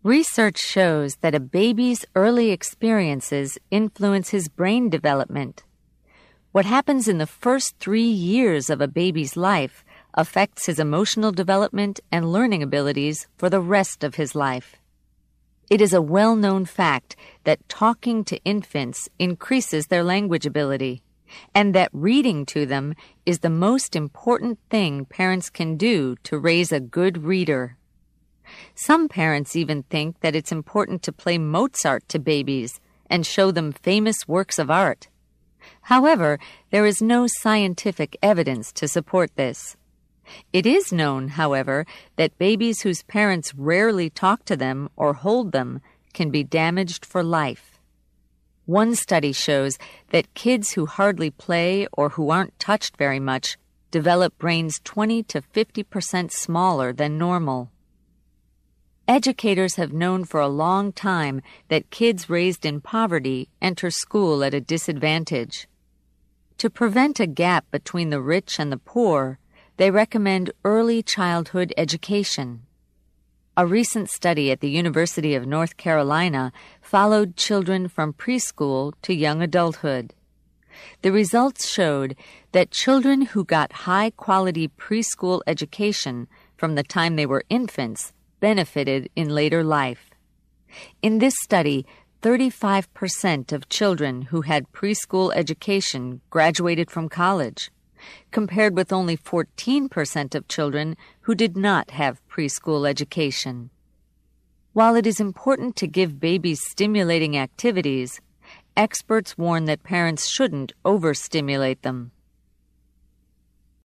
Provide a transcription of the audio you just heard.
Research shows that a baby's early experiences influence his brain development. What happens in the first 3 years of a baby's life affects his emotional development and learning abilities for the rest of his life. It is a well-known fact that talking to infants increases their language ability, and that reading to them is the most important thing parents can do to raise a good reader. Some parents even think that it's important to play Mozart to babies and show them famous works of art. However, there is no scientific evidence to support this. It is known, however, that babies whose parents rarely talk to them or hold them can be damaged for life. One study shows that kids who hardly play or who aren't touched very much develop brains 20 to 50% smaller than normal. Educators have known for a long time that kids raised in poverty enter school at a disadvantage. To prevent a gap between the rich and the poor, they recommend early childhood education. A recent study at the University of North Carolina followed children from preschool to young adulthood. The results showed that children who got high-quality preschool education from the time they were infants benefited in later life. In this study, 35% of children who had preschool education graduated from college, compared with only 14% of children who did not have preschool education. While it is important to give babies stimulating activities, experts warn that parents shouldn't overstimulate them.